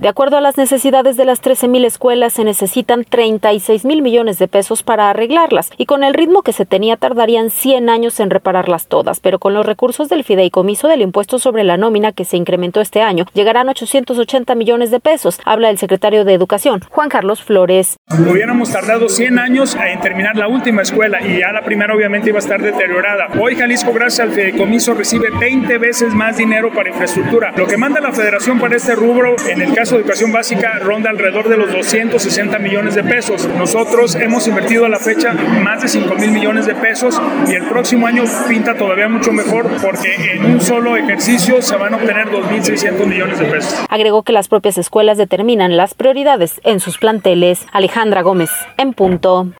De acuerdo a las necesidades de las 13,000 escuelas, se necesitan 36,000 millones de pesos para arreglarlas, y con el ritmo que se tenía tardarían 100 años en repararlas todas, pero con los recursos del fideicomiso del impuesto sobre la nómina que se incrementó este año, llegarán 880 millones de pesos, habla el secretario de Educación, Juan Carlos Flores. Hubiéramos tardado 100 años en terminar la última escuela y ya la primera obviamente iba a estar deteriorada. Hoy Jalisco, gracias al fideicomiso, recibe 20 veces más dinero para infraestructura. Lo que manda la Federación para este rubro, en el caso de educación básica, ronda alrededor de los 260 millones de pesos. Nosotros hemos invertido a la fecha más de 5,000 millones de pesos y el próximo año pinta todavía mucho mejor porque en un solo ejercicio se van a obtener 2,600 millones de pesos. Agregó que las propias escuelas determinan las prioridades en sus planteles. Alejandra Gómez, en punto.